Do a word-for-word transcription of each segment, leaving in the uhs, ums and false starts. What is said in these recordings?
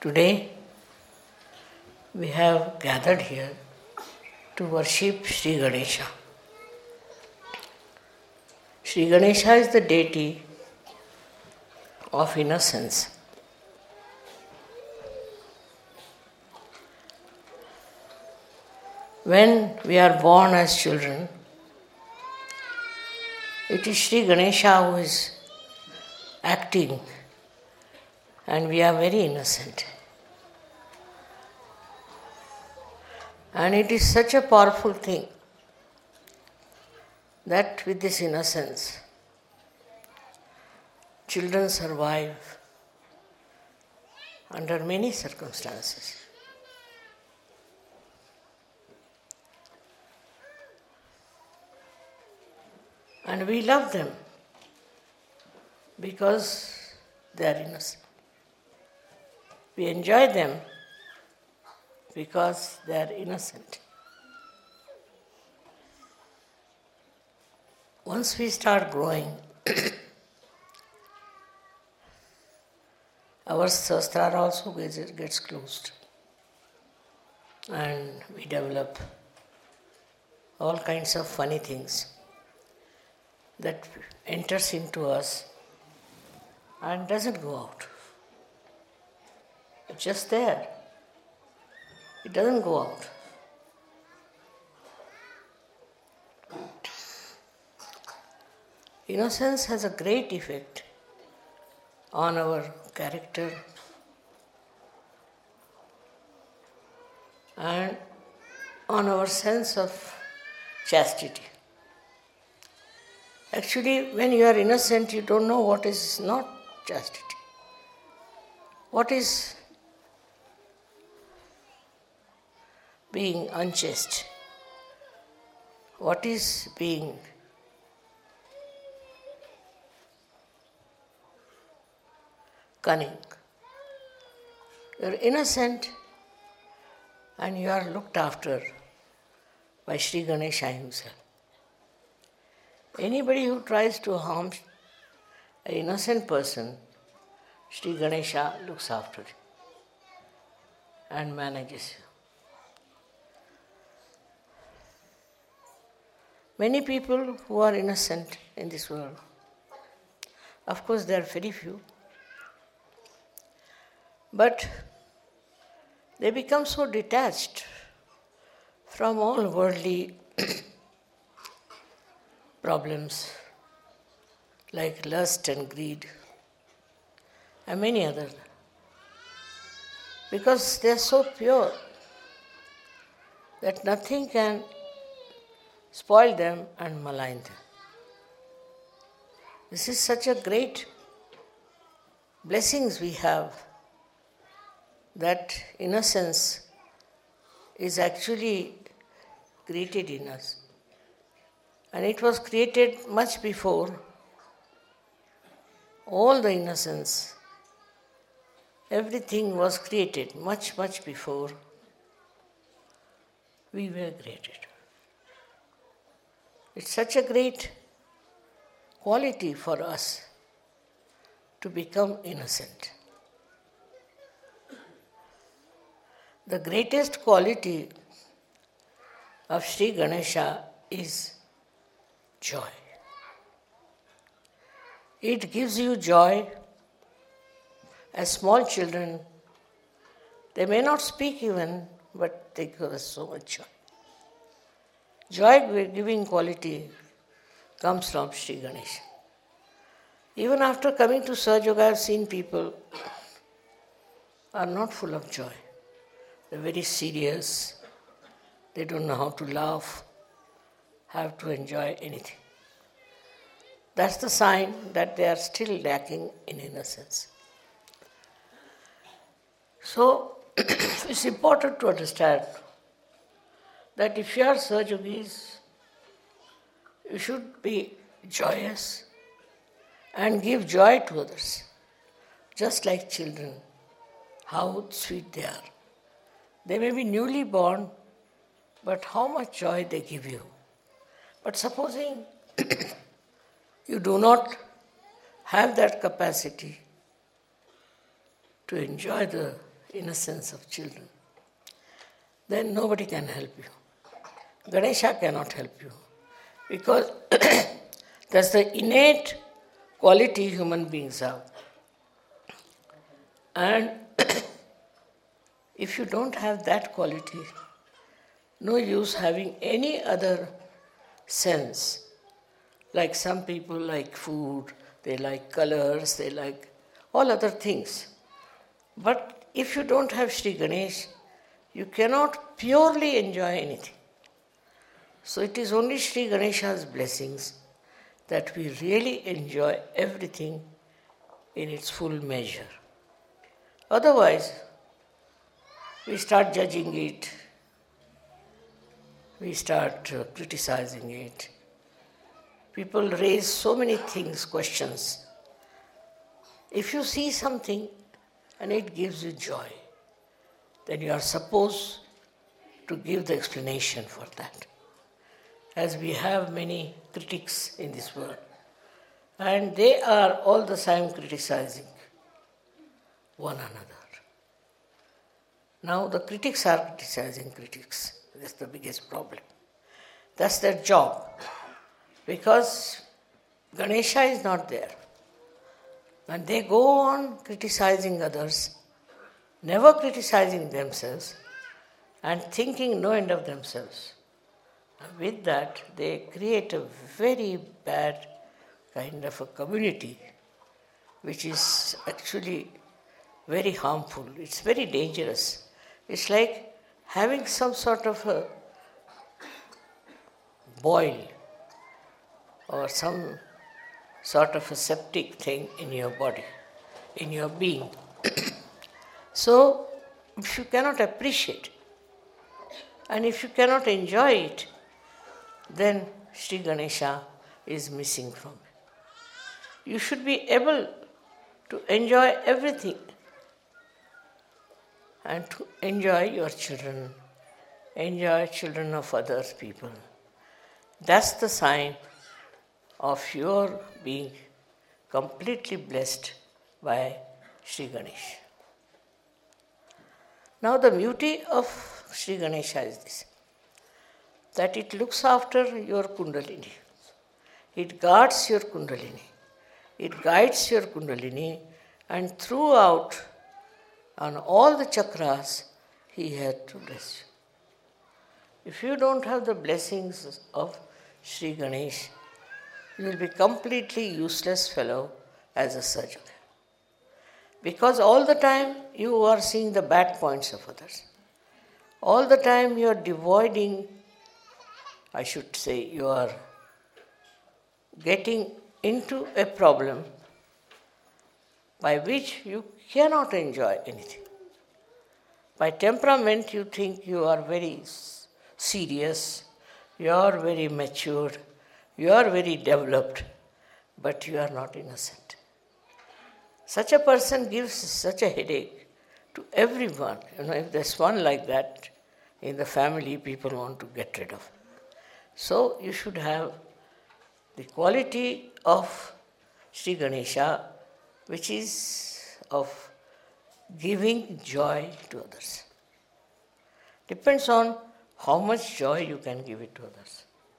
Today we have gathered here to worship Sri Ganesha. Sri Ganesha is the deity of innocence. When we are born as children, it is Sri Ganesha who is acting and we are very innocent. And it is such a powerful thing that with this innocence, children survive under many circumstances. And we love them because they are innocent. We enjoy them because they are innocent. Once we start growing, our sastra also gets, gets closed. And we develop all kinds of funny things that enters into us and doesn't go out. It's just there. It doesn't go out. Innocence has a great effect on our character and on our sense of chastity. Actually, when you are innocent, you don't know what is not chastity. What is being unchaste? What is being cunning? You are innocent and you are looked after by Sri Ganesha himself. Anybody who tries to harm an innocent person, Sri Ganesha looks after him and manages him. Many people who are innocent in this world, of course there are very few, but they become so detached from all worldly problems like lust and greed and many others, because they are so pure that nothing can spoil them and malign them. This is such a great blessings we have, that innocence is actually created in us. And it was created much before all the innocence. Everything was created much, much before we were created. It's such a great quality for us to become innocent. The greatest quality of Sri Ganesha is joy. It gives you joy. As small children, they may not speak even, but they give us so much joy. Joy-giving quality comes from Sri Ganesha. Even after coming to Sahaja Yoga, I have seen people are not full of joy. They're very serious. They don't know how to laugh, have to enjoy anything. That's the sign that they are still lacking in innocence. So, it's important to understand that if you are Sahaja Yogis, you should be joyous and give joy to others, just like children, how sweet they are. They may be newly born, but how much joy they give you. But supposing you do not have that capacity to enjoy the innocence of children, then nobody can help you. Ganesha cannot help you because that's the innate quality human beings have. And if you don't have that quality, no use having any other sense. Like some people like food, they like colors, they like all other things. But if you don't have Sri Ganesh, you cannot purely enjoy anything. So it is only Sri Ganesha's blessings that we really enjoy everything in its full measure. Otherwise, we start judging it, we start uh, criticizing it. People raise so many things, questions. If you see something and it gives you joy, then you are supposed to give the explanation for that. As we have many critics in this world, and they are all the time criticizing one another. Now the critics are criticizing critics. That's the biggest problem. That's their job. Because Ganesha is not there. And they go on criticizing others, never criticizing themselves, and thinking no end of themselves. And with that, they create a very bad kind of a community, which is actually very harmful. It's very dangerous. It's like having some sort of a boil or some sort of a septic thing in your body, in your being. So, if you cannot appreciate and if you cannot enjoy it, then Sri Ganesha is missing from it. You should be able to enjoy everything and to enjoy your children, enjoy children of other people. That's the sign of your being completely blessed by Sri Ganesha. Now the beauty of Sri Ganesha is this, that it looks after your Kundalini. It guards your Kundalini. It guides your Kundalini, and throughout, on all the chakras, he had to bless you. If you don't have the blessings of Sri Ganesh, you will be completely useless fellow as a surgeon. Because all the time you are seeing the bad points of others. All the time you are devoiding, I should say, you are getting into a problem by which you cannot enjoy anything. By temperament you think you are very serious, you are very mature, you are very developed, but you are not innocent. Such a person gives such a headache to everyone. You know, if there's one like that in the family, people want to get rid of. So you should have the quality of Sri Ganesha, which is of giving joy to others. Depends on how much joy you can give it to others.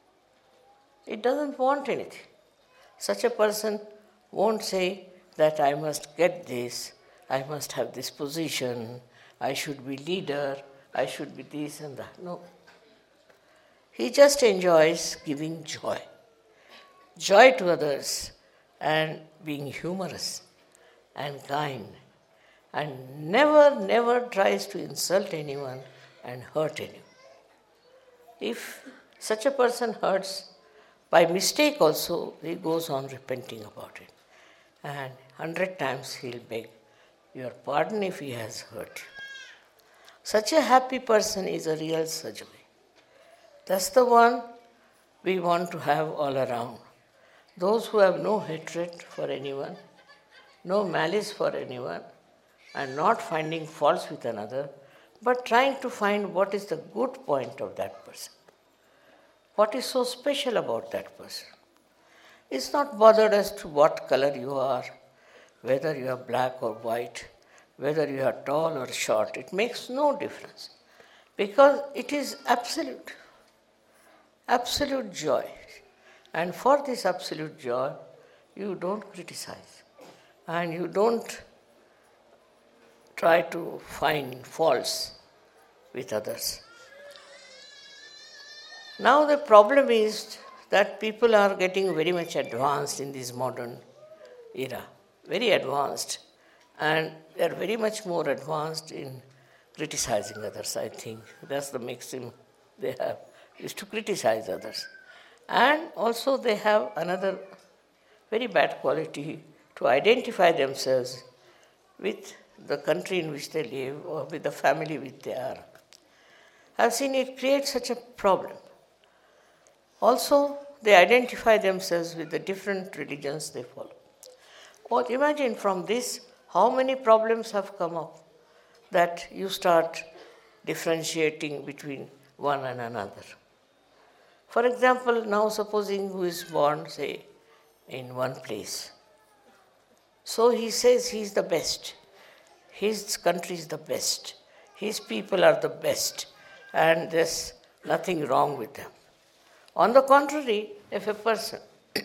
It doesn't want anything. Such a person won't say that I must get this, I must have this position, I should be leader, I should be this and that. No. He just enjoys giving joy. Joy to others and being humorous and kind, and never, never tries to insult anyone and hurt anyone. If such a person hurts, by mistake also, he goes on repenting about it. And hundred times he'll beg your pardon if he has hurt you. Such a happy person is a real Sajjana. That's the one we want to have all around. Those who have no hatred for anyone, no malice for anyone, and not finding faults with another, but trying to find what is the good point of that person. What is so special about that person? It's not bothered as to what color you are, whether you are black or white, whether you are tall or short. It makes no difference because it is absolute, absolute joy. And for this absolute joy, you don't criticize and you don't try to find faults with others. Now the problem is that people are getting very much advanced in this modern era, very advanced, and they are very much more advanced in criticizing others, I think. That's the maxim they have, is to criticize others. And also they have another very bad quality to identify themselves with the country in which they live or with the family which they are. I've seen it create such a problem. Also, they identify themselves with the different religions they follow. Well, imagine from this how many problems have come up that you start differentiating between one and another. For example, now supposing who is born, say, in one place. So he says he is the best. His country is the best. His people are the best. And there's nothing wrong with them. On the contrary, if a person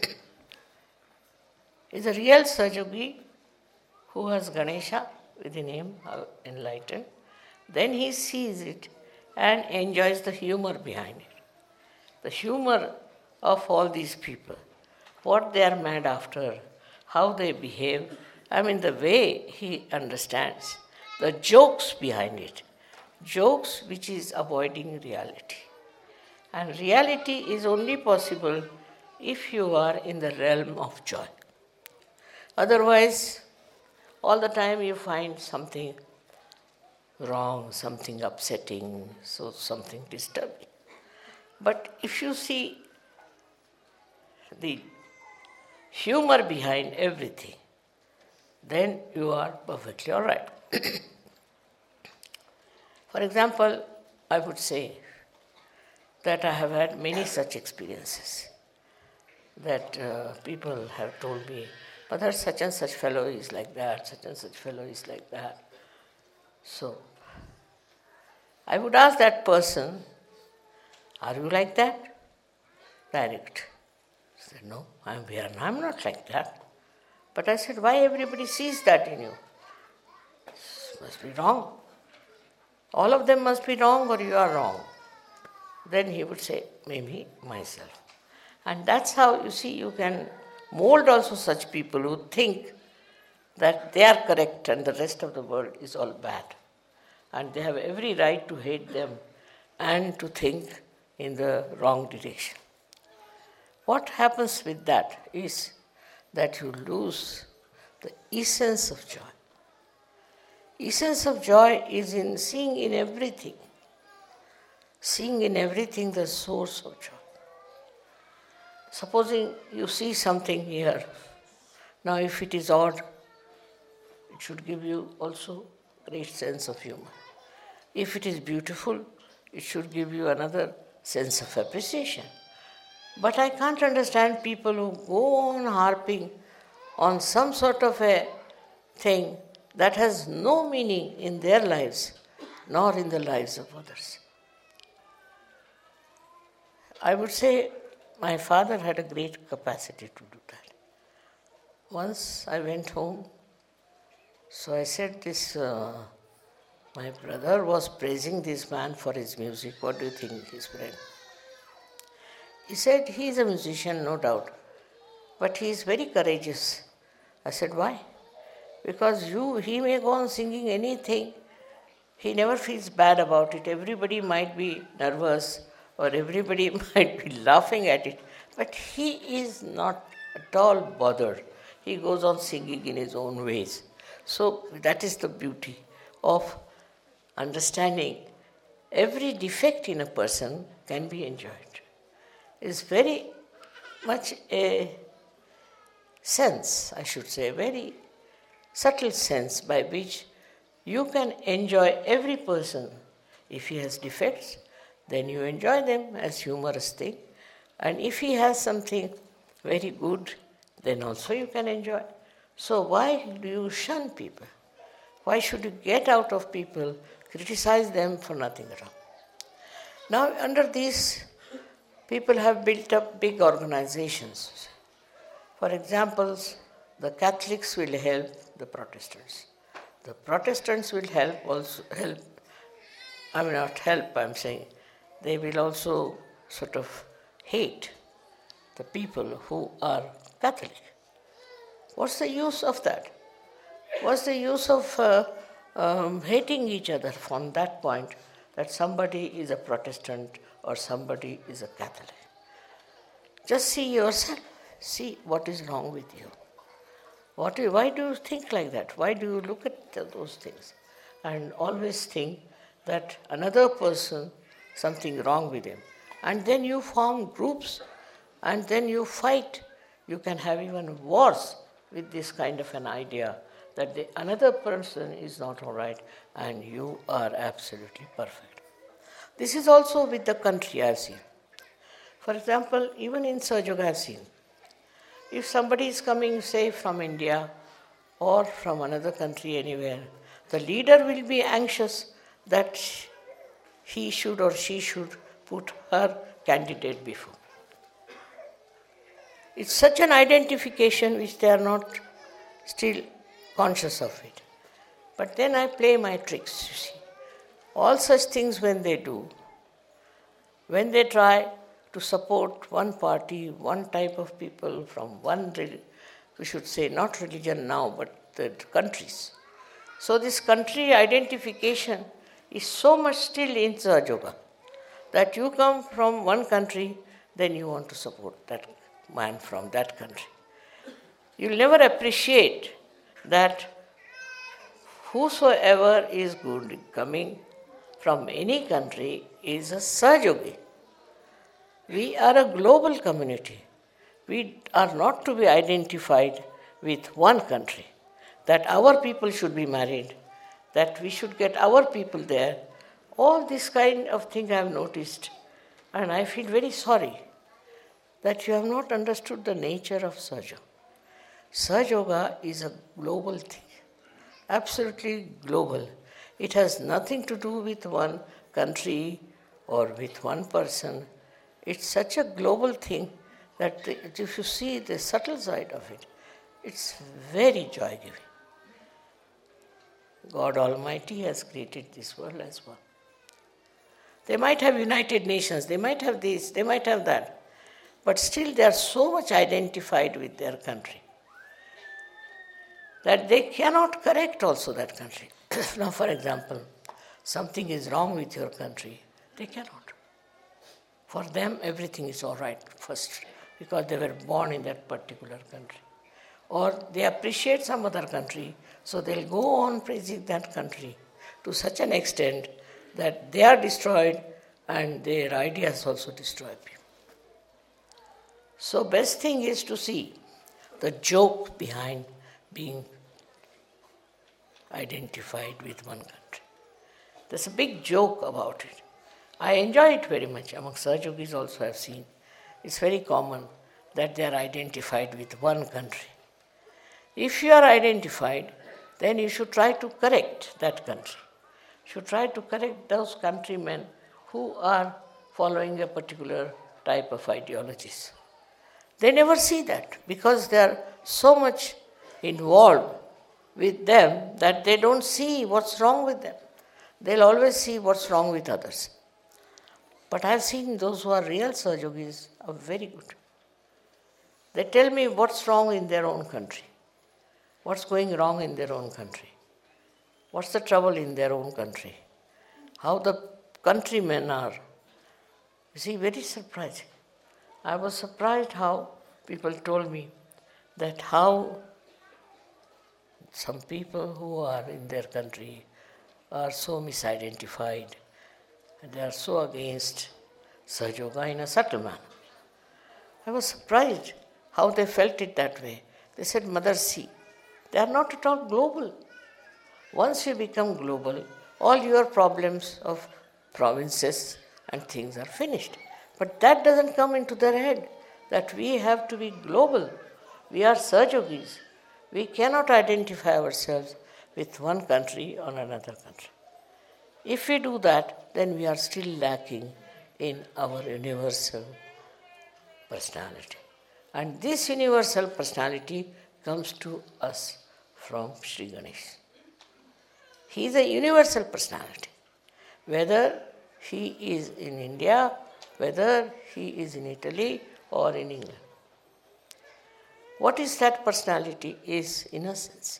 is a real Sahajogi who has Ganesha within him, enlightened, then he sees it and enjoys the humor behind it. The humor of all these people, what they are mad after, how they behave, I mean the way he understands, the jokes behind it, jokes which is avoiding reality. And reality is only possible if you are in the realm of joy. Otherwise, all the time you find something wrong, something upsetting, so something disturbing. But if you see the humor behind everything, then you are perfectly all right. For example, I would say that I have had many such experiences that uh, people have told me, but that such and such fellow is like that, such and such fellow is like that. So, I would ask that person, are you like that? Direct. He said, no, I'm here and I'm not like that. But I said, why everybody sees that in you? This must be wrong. All of them must be wrong or you are wrong. Then he would say, maybe myself. And that's how, you see, you can mold also such people who think that they are correct and the rest of the world is all bad. And they have every right to hate them and to think in the wrong direction. What happens with that is that you lose the essence of joy. Essence of joy is in seeing in everything, seeing in everything the source of joy. Supposing you see something here, now if it is odd, it should give you also great sense of humor. If it is beautiful, it should give you another sense of appreciation. But I can't understand people who go on harping on some sort of a thing that has no meaning in their lives, nor in the lives of others. I would say my father had a great capacity to do that. Once I went home, so I said this, uh, my brother was praising this man for his music. What do you think, his friend? He said, he is a musician, no doubt, but he is very courageous. I said, why? Because you, he may go on singing anything. He never feels bad about it. Everybody might be nervous or everybody might be laughing at it, but he is not at all bothered. He goes on singing in his own ways. So that is the beauty of understanding every defect in a person can be enjoyed. It's very much a sense, I should say, a very subtle sense by which you can enjoy every person. If he has defects, then you enjoy them as humorous thing. And if he has something very good, then also you can enjoy. So why do you shun people? Why should you get out of people, criticize them for nothing wrong? Now, under these, people have built up big organizations. For example, the Catholics will help the Protestants. The Protestants will help also help, I mean not help, I'm saying, they will also sort of hate the people who are Catholic. What's the use of that? What's the use of uh, um, hating each other from that point that somebody is a Protestant or somebody is a Catholic? Just see yourself. See what is wrong with you. What, why do you think like that? Why do you look at those things and always think that another person, something wrong with him? And then you form groups and then you fight. You can have even wars with this kind of an idea that the another person is not all right and you are absolutely perfect. This is also with the country I've seen. For example, even in Sahaja Yoga I've seen, if somebody is coming, say, from India or from another country anywhere, the leader will be anxious that he should or she should put her candidate before. It's such an identification which they are not still conscious of it. But then I play my tricks, you see. All such things when they do, when they try to support one party, one type of people from one, we should say not religion now, but the countries. So this country identification is so much still in Sahaja Yoga that you come from one country, then you want to support that man from that country. You'll never appreciate that whosoever is good coming from any country is a Sahaja Yogi. We are a global community. We are not to be identified with one country, that our people should be married, that we should get our people there. All this kind of thing I have noticed, and I feel very sorry that you have not understood the nature of Sahaja. Sahaja Yoga is a global thing, absolutely global. It has nothing to do with one country or with one person. It's such a global thing that if you see the subtle side of it, it's very joy-giving. God Almighty has created this world as well. They might have United Nations, they might have this, they might have that, but still they are so much identified with their country that they cannot correct also that country. Now, for example, something is wrong with your country, they cannot. For them, everything is all right first because they were born in that particular country. Or they appreciate some other country, so they'll go on praising that country to such an extent that they are destroyed and their ideas also destroy people. So best thing is to see the joke behind being identified with one country. There's a big joke about it. I enjoy it very much. Among Sahaja Yogis also I have seen. It's very common that they are identified with one country. If you are identified, then you should try to correct that country. You should try to correct those countrymen who are following a particular type of ideologies. They never see that because they are so much involved with them that they don't see what's wrong with them. They'll always see what's wrong with others. But I've seen those who are real Sahaja Yogis are very good. They tell me what's wrong in their own country, what's going wrong in their own country, what's the trouble in their own country, how the countrymen are. You see, very surprising. I was surprised how people told me that how some people who are in their country are so misidentified and they are so against Sahaja Yoga in a subtle manner. I was surprised how they felt it that way. They said, Mother, see, they are not at all global. Once you become global, all your problems of provinces and things are finished. But that doesn't come into their head, that we have to be global. We are Sahaja Yogis. We cannot identify ourselves with one country or another country. If we do that, then we are still lacking in our universal personality. And this universal personality comes to us from Sri Ganesh. He is a universal personality. Whether he is in India, whether he is in Italy or in England. What is that personality? Is innocence.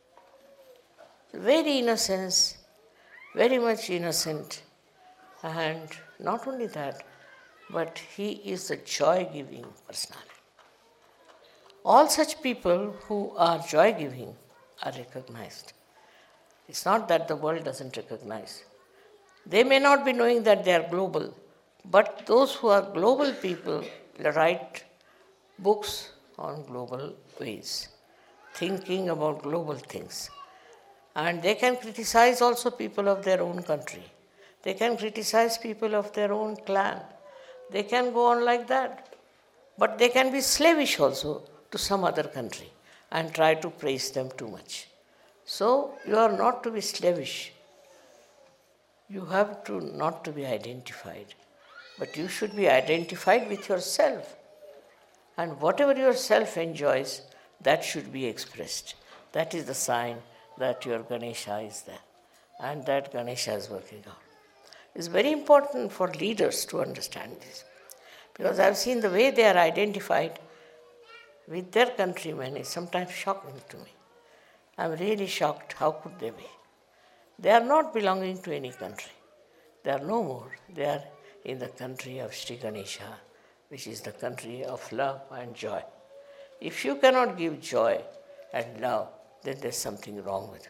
Very innocence, very much innocent. And not only that, but he is a joy-giving personality. All such people who are joy-giving are recognized. It's not that the world doesn't recognize. They may not be knowing that they are global, but those who are global people write books on global ways, thinking about global things. And they can criticize also people of their own country. They can criticize people of their own clan. They can go on like that. But they can be slavish also to some other country and try to praise them too much. So you are not to be slavish. You have to not to be identified. But you should be identified with yourself. And whatever yourself enjoys, that should be expressed. That is the sign that your Ganesha is there. And that Ganesha is working out. It's very important for leaders to understand this. Because I've seen the way they are identified with their countrymen is sometimes shocking to me. I'm really shocked. How could they be? They are not belonging to any country. They are no more. They are in the country of Sri Ganesha, which is the country of love and joy. If you cannot give joy and love, then there's something wrong with you.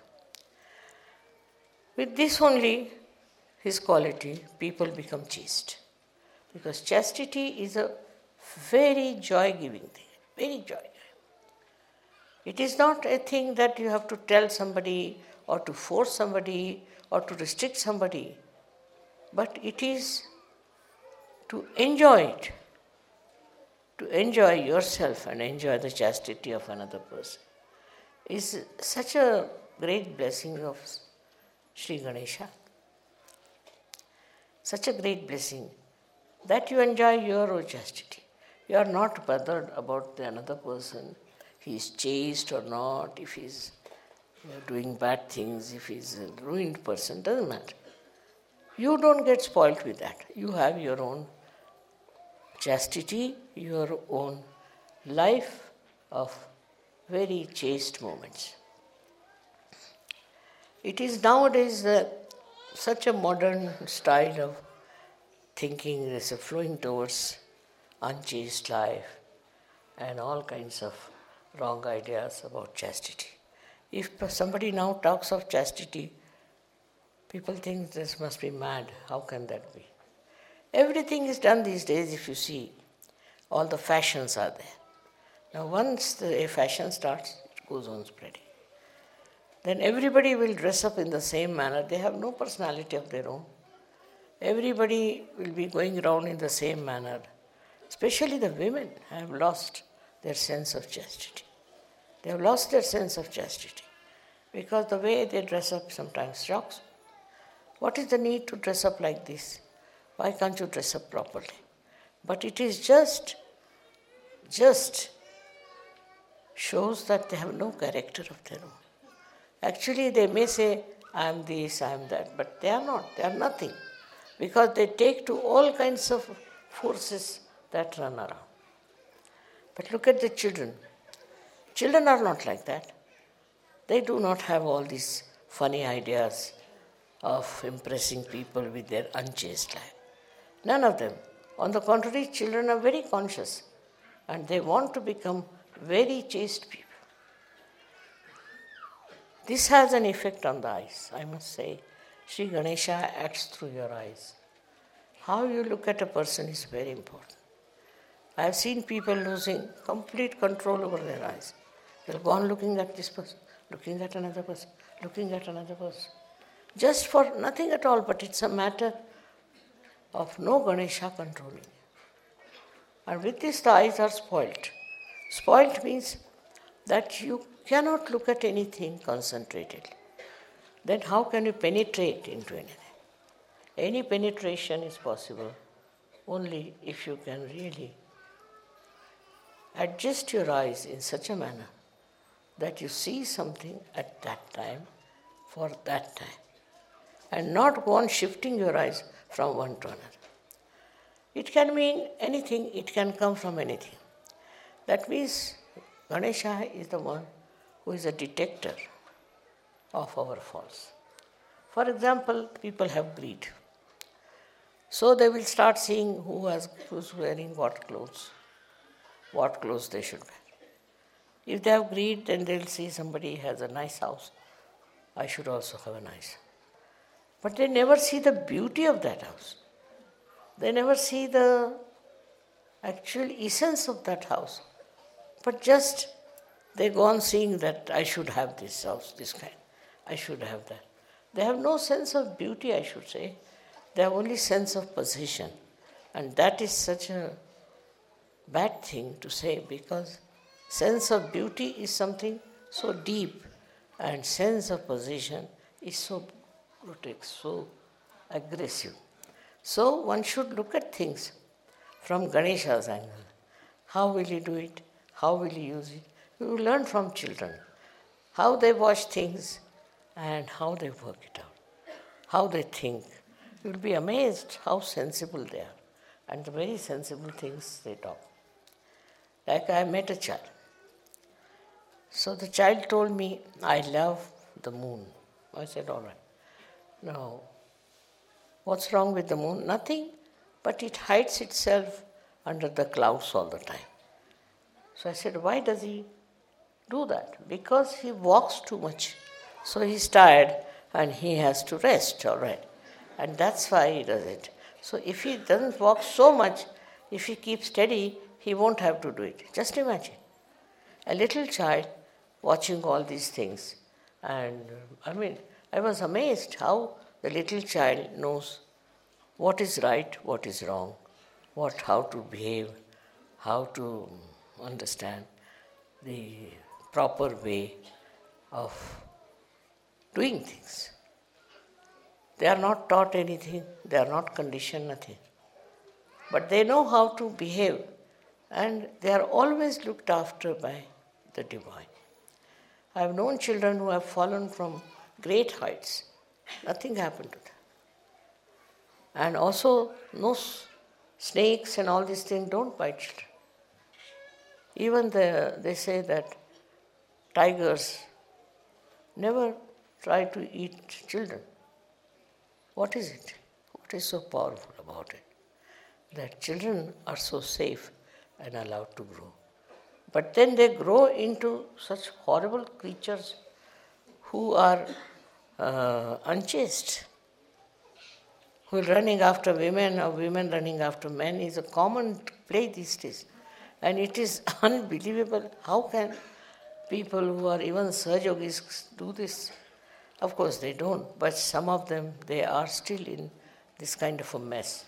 With this only, his quality, people become chaste. Because chastity is a very joy-giving thing, very joy-giving. It is not a thing that you have to tell somebody or to force somebody or to restrict somebody, but it is to enjoy it, to enjoy yourself and enjoy the chastity of another person. Is such a great blessing of Sri Ganesha. Such a great blessing that you enjoy your own chastity. You are not bothered about the another person. He is chaste or not, if he is doing bad things, if he is a ruined person, doesn't matter. You don't get spoilt with that. You have your own chastity, your own life of very chaste moments. It is nowadays uh, such a modern style of thinking is flowing towards unchaste life and all kinds of wrong ideas about chastity. If somebody now talks of chastity, people think this must be mad. How can that be? Everything is done these days, if you see. All the fashions are there. Now once the, a fashion starts, it goes on spreading. Then everybody will dress up in the same manner. They have no personality of their own. Everybody will be going around in the same manner. Especially the women have lost their sense of chastity. They have lost their sense of chastity because the way they dress up sometimes shocks. What is the need to dress up like this? Why can't you dress up properly? But it is just, just shows that they have no character of their own. Actually, they may say, I am this, I am that, but they are not. They are nothing. Because they take to all kinds of forces that run around. But look at the children. Children are not like that. They do not have all these funny ideas of impressing people with their unchaste life. None of them. On the contrary, children are very conscious and they want to become very chaste people. This has an effect on the eyes, I must say. Sri Ganesha acts through your eyes. How you look at a person is very important. I have seen people losing complete control over their eyes. They'll go on looking at this person, looking at another person, looking at another person. Just for nothing at all, but it's a matter of no Ganesha controlling. And with this, the eyes are spoilt. Spoilt means that you cannot look at anything concentratedly. then how can you penetrate into anything? Any penetration is possible only if you can really adjust your eyes in such a manner that you see something at that time for that time, and not go on shifting your eyes from one to another. It can mean anything, it can come from anything. That means Ganesha is the one who is a detector of our faults. For example, people have greed. So they will start seeing who has, who's wearing what clothes, what clothes they should wear. If they have greed, then they'll see somebody has a nice house. I should also have a nice. But they never see the beauty of that house. They never see the actual essence of that house. But just they go on seeing that I should have this house, this kind. I should have that. They have no sense of beauty, I should say. They have only sense of possession. And that is such a bad thing to say, because sense of beauty is something so deep and sense of possession is so grotesque, so aggressive. So one should look at things from Ganesha's angle. How will he do it? How will he use it? You will learn from children how they watch things and how they work it out, how they think. You will be amazed how sensible they are and the very sensible things they talk. Like I met a child. So the child told me, I love the moon. I said, all right. Now, what's wrong with the moon? Nothing, but it hides itself under the clouds all the time. So I said, why does he do that? Because he walks too much. So he's tired and he has to rest, all right. And that's why he does it. So if he doesn't walk so much, if he keeps steady, he won't have to do it. Just imagine. A little child watching all these things. And I mean, I was amazed how the little child knows what is right, what is wrong, what, how to behave, how to understand the proper way of doing things. They are not taught anything, they are not conditioned nothing. But they know how to behave, and they are always looked after by the divine. I have known children who have fallen from great heights. Nothing happened to them. And also, no snakes and all these things don't bite children. Even the, they say that tigers never try to eat children. What is it? What is so powerful about it? That children are so safe and allowed to grow. But then they grow into such horrible creatures who are uh, unchaste, who are running after women or women running after men is a common play these days. And it is unbelievable. How can people who are even Sahajogis do this? Of course they don't, but some of them, they are still in this kind of a mess.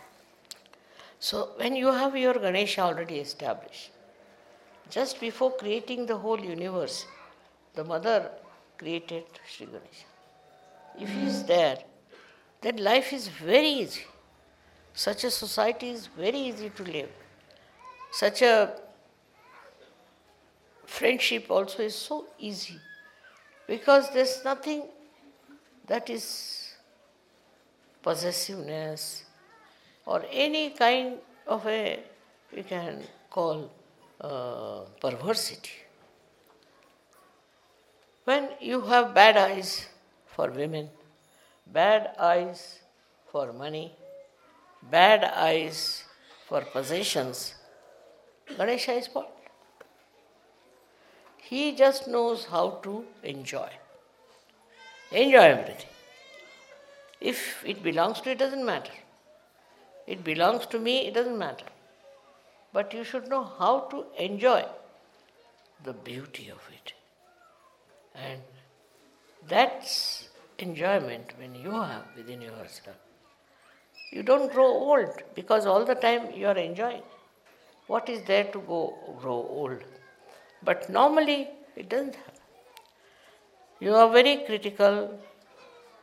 So when you have your Ganesha already established, just before creating the whole universe, the mother created Sri Ganesha. If he is there, then life is very easy. Such a society is very easy to live. Such a friendship also is so easy, because there's nothing that is possessiveness or any kind of a, we can call uh, perversity. When you have bad eyes for women, bad eyes for money, bad eyes for possessions, Ganesha is spoiled. He just knows how to enjoy. Enjoy everything. If it belongs to you, it doesn't matter. It belongs to me, it doesn't matter. But you should know how to enjoy the beauty of it. And that's enjoyment when you have within yourself. You don't grow old because all the time you are enjoying. What is there to go grow old? But normally it doesn't happen. You are very critical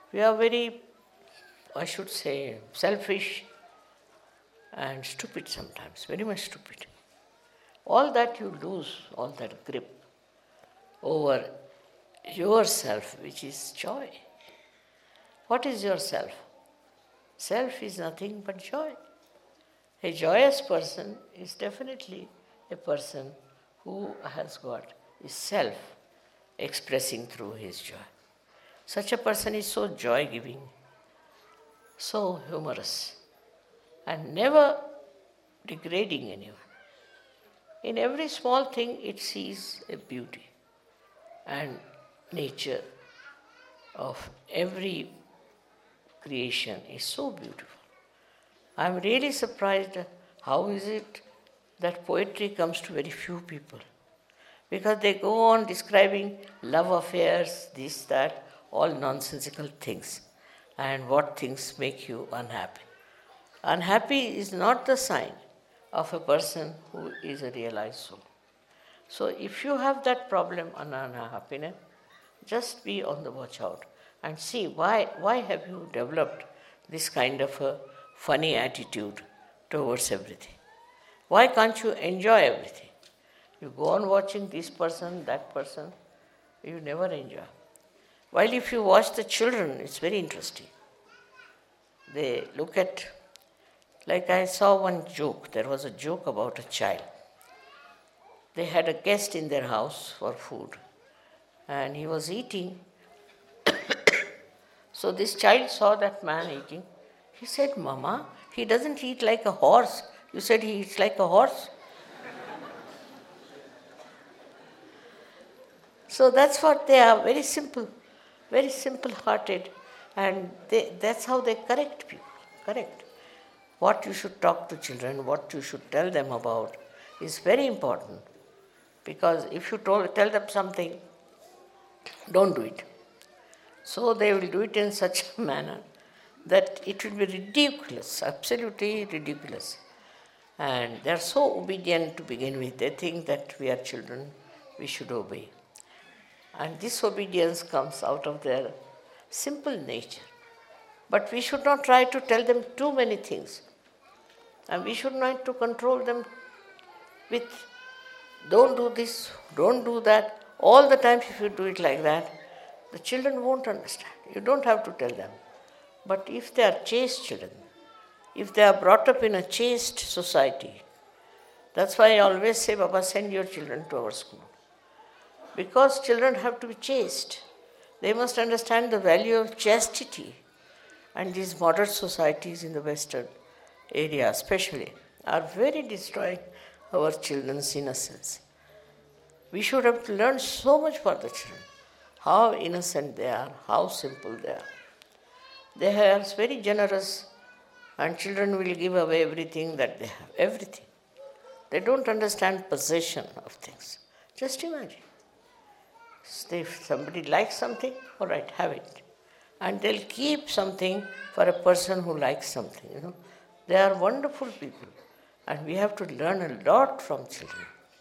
We are very, I should say, selfish and stupid sometimes, very much stupid. All that you lose, all that grip over yourself, which is joy. What is your self? Self is nothing but joy. A joyous person is definitely a person who has got his self expressing through his joy. Such a person is so joy-giving, so humorous, and never degrading anyone. In every small thing it sees a beauty, and nature of every creation is so beautiful. I am really surprised how is it that poetry comes to very few people. Because they go on describing love affairs, this, that, all nonsensical things. And what things make you unhappy. Unhappy is not the sign of a person who is a realized soul. So if you have that problem on unhappiness, just be on the watch out and see why, why have you developed this kind of a funny attitude towards everything. Why can't you enjoy everything? You go on watching this person, that person, you never enjoy. While if you watch the children, it's very interesting. They look at, like I saw one joke, there was a joke about a child. They had a guest in their house for food and he was eating. So this child saw that man eating. He said, Mama, he doesn't eat like a horse. You said he eats like a horse. So that's what they are, very simple, very simple-hearted, and they, that's how they correct people, correct. What you should talk to children, what you should tell them about is very important, because if you told, tell them something, don't do it. So they will do it in such a manner that it will be ridiculous, absolutely ridiculous. And they are so obedient to begin with, they think that we are children, we should obey. And this obedience comes out of their simple nature. But we should not try to tell them too many things. And we should not to control them with, don't do this, don't do that. All the time if you do it like that, the children won't understand. You don't have to tell them. But if they are chaste children, if they are brought up in a chaste society, that's why I always say, Baba, send your children to our school. Because children have to be chaste. They must understand the value of chastity. And these modern societies in the Western area especially are very destroying our children's innocence. We should have learned so much for the children. How innocent they are, how simple they are. They are very generous and children will give away everything that they have, everything. They don't understand possession of things. Just imagine. If somebody likes something, all right, have it. And they'll keep something for a person who likes something, you know. They are wonderful people. And we have to learn a lot from children.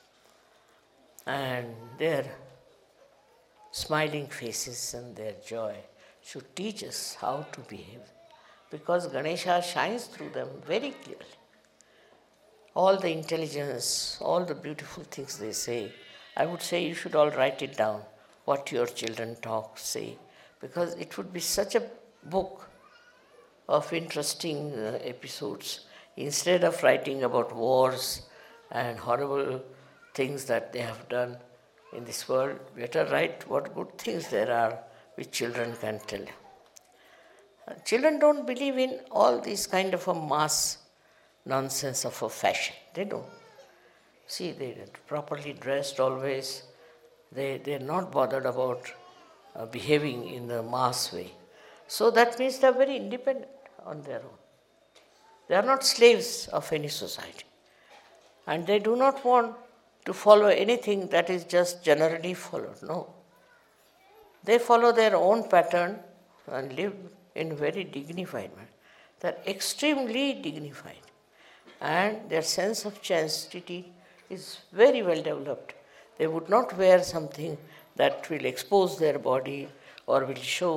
And their smiling faces and their joy should teach us how to behave. Because Ganesha shines through them very clearly. All the intelligence, all the beautiful things they say, I would say you should all write it down, what your children talk, say, because it would be such a book of interesting uh, episodes. Instead of writing about wars and horrible things that they have done in this world, better write what good things there are which children can tell. Uh, children don't believe in all these kind of a mass nonsense of a fashion. They don't. See, they're properly dressed always. They, they're not bothered about uh, behaving in the mass way. So that means they're very independent on their own. They are not slaves of any society. And they do not want to follow anything that is just generally followed. No. They follow their own pattern and live in a very dignified manner. They're extremely dignified. And their sense of chastity is very well developed. They would not wear something that will expose their body or will show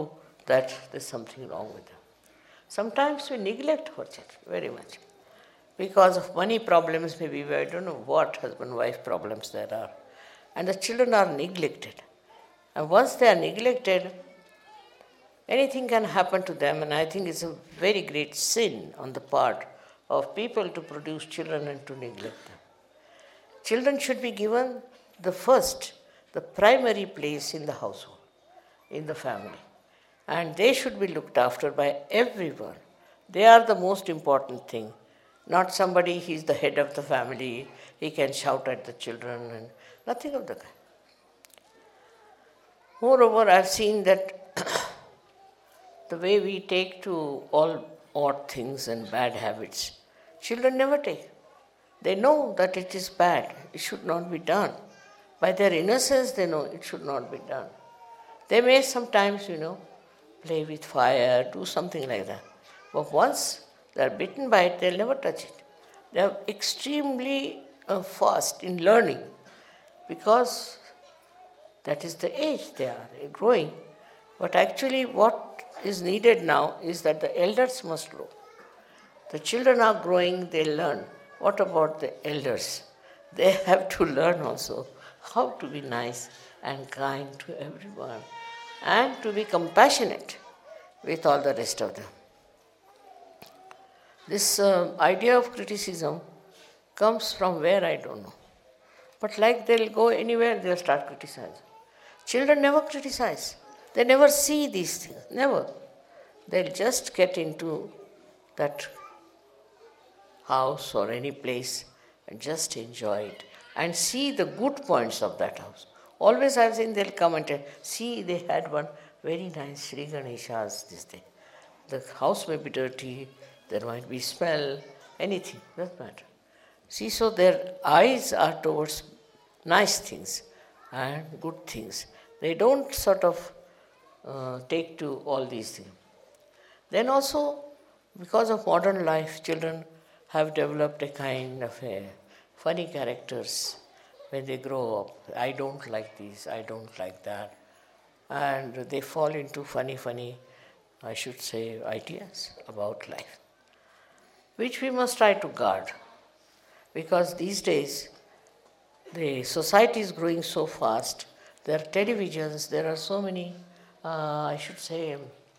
that there's something wrong with them. Sometimes we neglect our children very much. Because of money problems, maybe I don't know what husband-wife problems there are. And the children are neglected. And once they are neglected, anything can happen to them, and I think it's a very great sin on the part of people to produce children and to neglect them. Children should be given the first, the primary place in the household, in the family. And they should be looked after by everyone. They are the most important thing. Not somebody, he's the head of the family, he can shout at the children, and nothing of the kind. Moreover, I've seen that the way we take to all odd things and bad habits, children never take. They know that it is bad, it should not be done. By their innocence, they know it should not be done. They may sometimes, you know, play with fire, do something like that. But once they are bitten by it, they'll never touch it. They are extremely uh, fast in learning because that is the age they are growing. But actually what is needed now is that the elders must grow. The children are growing, they learn. What about the elders? They have to learn also how to be nice and kind to everyone and to be compassionate with all the rest of them. This uh, idea of criticism comes from where I don't know. But like they'll go anywhere, they'll start criticizing. Children never criticize. They never see these things, never. They'll just get into that house or any place and just enjoy it and see the good points of that house. Always I've seen they'll come and tell, see, they had one very nice Sri Ganesha's this day. The house may be dirty, there might be smell, anything, doesn't matter. See, so their eyes are towards nice things and good things. They don't sort of uh, take to all these things. Then also, because of modern life, children have developed a kind of a funny characters when they grow up. I don't like this, I don't like that. And they fall into funny, funny, I should say, ideas about life, which we must try to guard. Because these days, the society is growing so fast. There are televisions, there are so many, uh, I should say,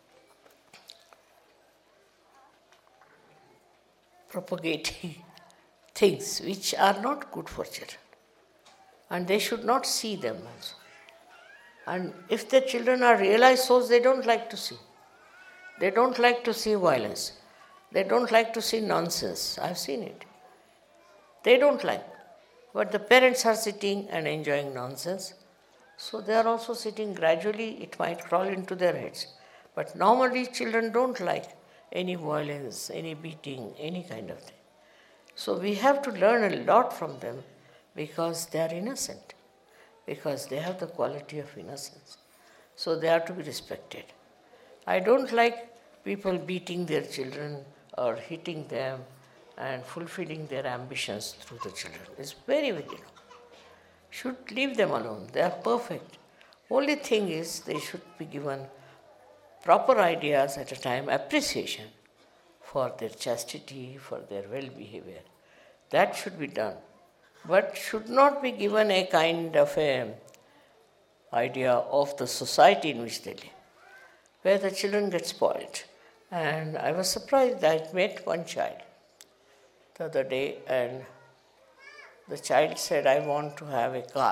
propagating things which are not good for children. And they should not see them also. And if the children are realized souls, they don't like to see. They don't like to see violence. They don't like to see nonsense. I've seen it. They don't like. But the parents are sitting and enjoying nonsense. So they are also sitting gradually, it might crawl into their heads. But normally children don't like any violence, any beating, any kind of thing. So we have to learn a lot from them because they are innocent, because they have the quality of innocence. So they are to be respected. I don't like people beating their children or hitting them and fulfilling their ambitions through the children. It's very, very wrong. Should leave them alone. They are perfect. Only thing is they should be given proper ideas at a time, appreciation for their chastity, for their well-behavior. That should be done. But should not be given a kind of a idea of the society in which they live, where the children get spoiled. And I was surprised that I met one child the other day, and the child said, I want to have a car.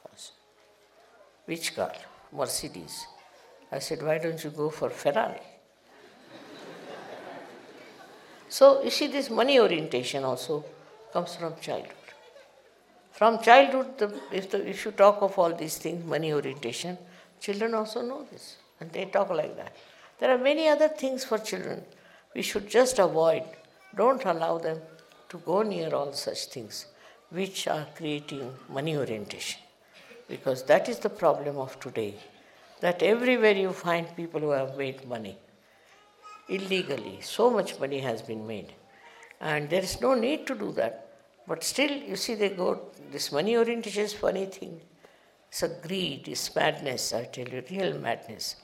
Which car? Mercedes. I said, why don't you go for Ferrari? So, you see, this money orientation also comes from childhood. From childhood, the, if, the, if you talk of all these things, money orientation, children also know this, and they talk like that. There are many other things for children we should just avoid. Don't allow them to go near all such things which are creating money orientation. Because that is the problem of today, that everywhere you find people who have made money illegally. So much money has been made. And there is no need to do that. But still, you see, they go, this money orientation is funny thing. It's a greed, it's madness, I tell you, real madness.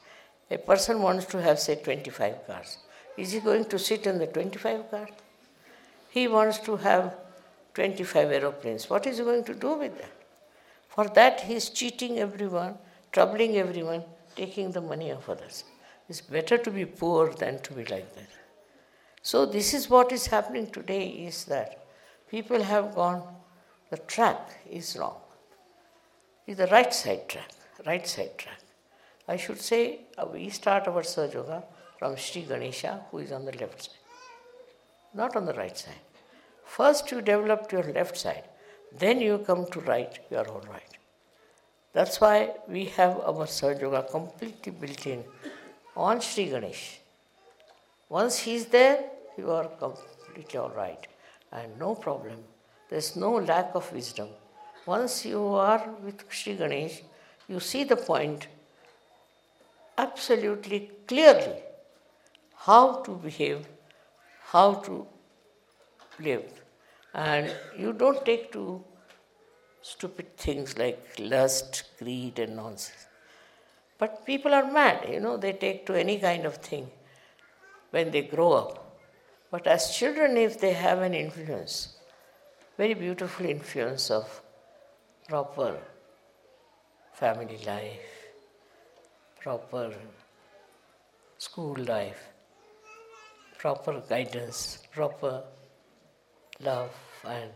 A person wants to have, say, twenty-five cars. Is he going to sit in the twenty-five car? He wants to have twenty-five aeroplanes. What is he going to do with that? For that, he is cheating everyone, troubling everyone, taking the money of others. It's better to be poor than to be like that. So this is what is happening today, is that people have gone, the track is wrong. It's the right side track, right side track. I should say, uh, we start our Sahaja Yoga from Sri Ganesha, who is on the left side, not on the right side. First you develop your left side, then you come to right, you are all right. That's why we have our Sahaja Yoga completely built in on Sri Ganesh. Once he is there, you are completely all right and no problem. There is no lack of wisdom. Once you are with Sri Ganesh, you see the point absolutely clearly, how to behave, how to live. And you don't take to stupid things like lust, greed and nonsense. But people are mad, you know, they take to any kind of thing when they grow up. But as children, if they have an influence, very beautiful influence of proper family life, proper school life, proper guidance, proper love and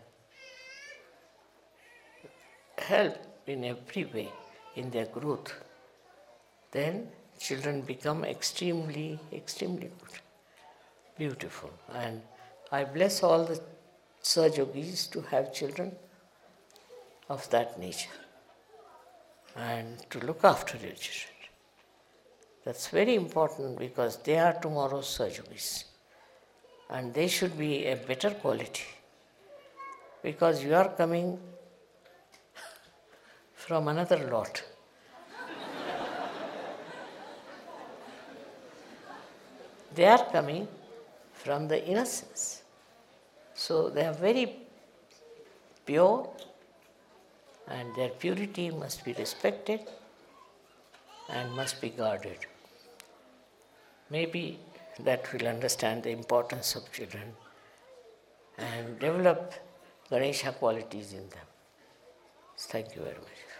help in every way in their growth, then children become extremely, extremely good, beautiful. And I bless all the Sahaja Yogis to have children of that nature and to look after their children. That's very important because they are tomorrow's Sahaja Yogis and they should be a better quality because you are coming from another lot. They are coming from the innocence. So they are very pure and their purity must be respected and must be guarded. Maybe that will understand the importance of children and develop Ganesha qualities in them. Thank you very much.